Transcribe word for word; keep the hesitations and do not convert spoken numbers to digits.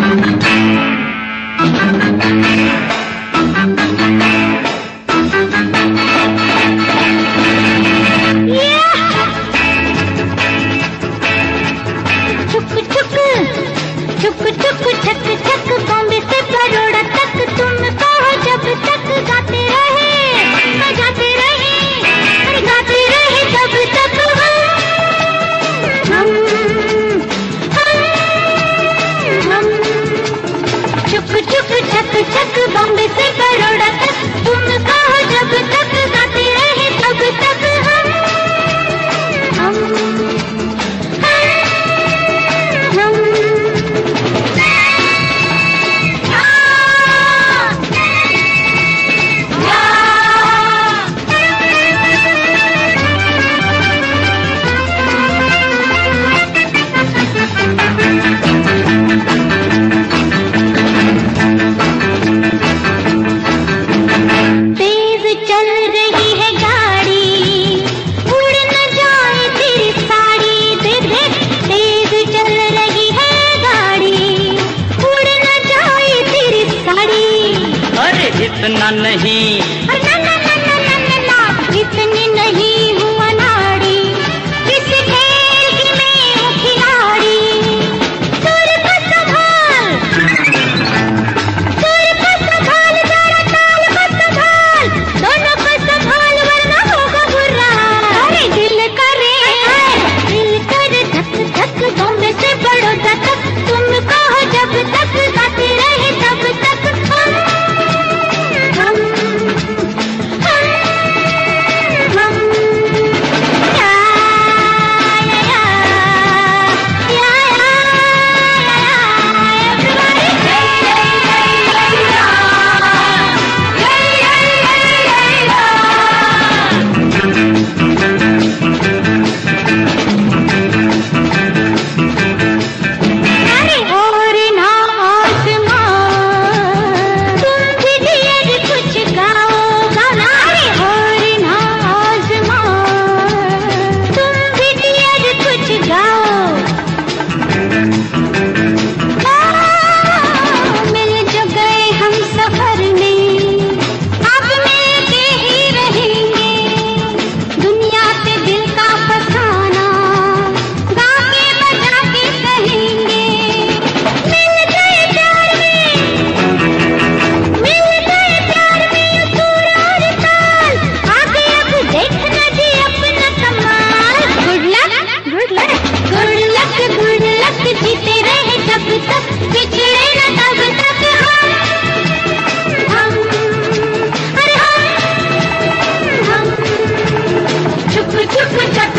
बॉम्बे से बड़ौदा तक तुम कहो जब तक गाते रहे तब तक हम हम हम हम इतना नहीं ना ना ना ना ना ना ना इतनी नहीं हुआ नाड़ी किस खेल की मैं हूँ खिलाड़ी सुर को संभाल सुर को संभाल जरा ताल को संभाल दोनों को संभाल वरना होगा बुरा अरे दिल करे दिल करे धक धक बॉम्बे से बड़ौदा तक तुम कहो जब तक गाते रहे तब तक चुप चुप